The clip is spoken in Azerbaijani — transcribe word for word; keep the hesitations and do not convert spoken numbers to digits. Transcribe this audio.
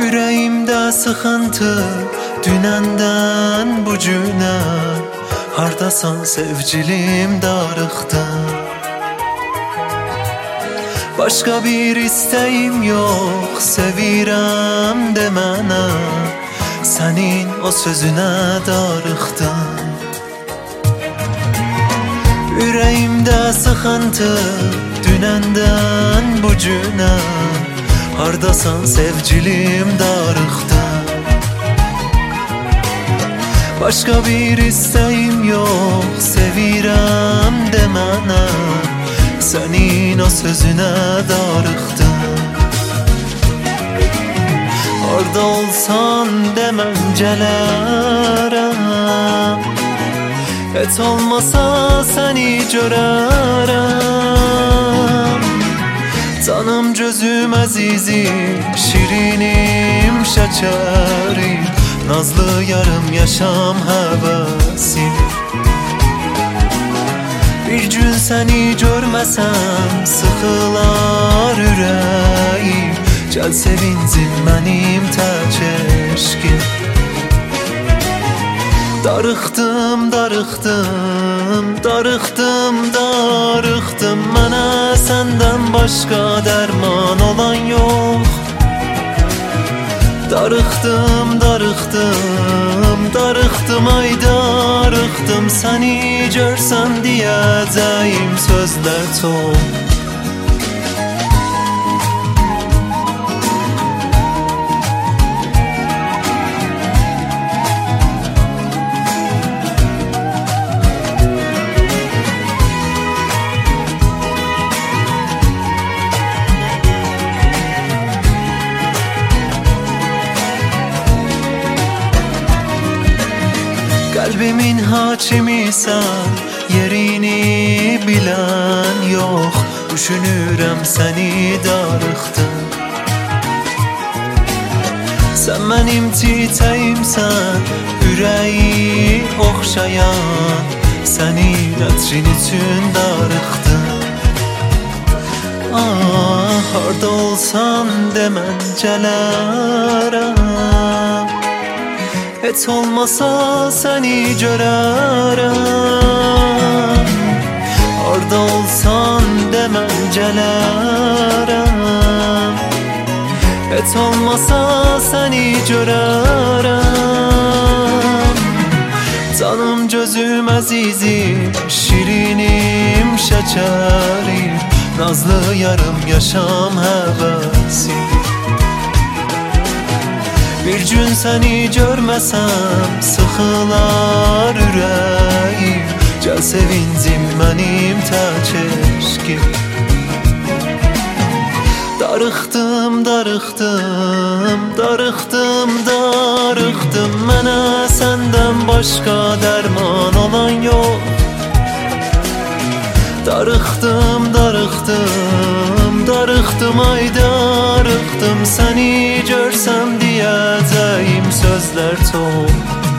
Ürəyimdə sıxıntı dünəndən bu günə. Hardasan sevgilim, darıxdım. Başqa bir istəyim yox, sevirəm demənə. Sənin o sözünə darıxdım. Ürəyimdə sıxıntı dünəndən bu günə. Hardasan sevgilim, darıxdım. Başqa bir istəyim yox, sevirəm demənə. Sənin o sözünə darıxdım. Harda olsan demən gələrəm. Heç olmasa səni görərəm. Canım gözüm əzizim, şirinim şəkərim. Nazlı yarım yaşam həvəsim. Bir gün səni görməsəm sıxılar ürəyim. Gəl sevincim mənim tək eşqim. Darıxdım, darıxdım, darıxdım, darıxdım. Mənə səndən başqa dərman olan yox. Darıxdım, darıxdım, darıxdım, ay darıxdım. Səni görsəm deyəcəyim sözlər çox. Qəlbimin hakimisən, yerini bilən yox. Düşünürəm səni, darıxdım. Sən mənim çiçəyimsən, ürəyi oxşayan. Sənin ətrin üçün darıxdım. Ah, harda olsan demən gələrəm. Heç olmasa səni görərəm. Harda olsan demən gələrəm. Heç olmasa səni görərəm. Canım gözüm əzizim, şirinim şəkərim. Nazlı yarım yaşam həvəsim. Bir gün səni görməsəm sıxılar ürəyim. Gəl sevincim mənim tək eşqim. Darıxdım, darıxdım, darıxdım, darıxdım. Mənə səndən başqa dərman olan yox. Darıxdım, darıxdım, darıxdım, ay darıxdım. Səni görsəm deyəcəyim sözlər çox.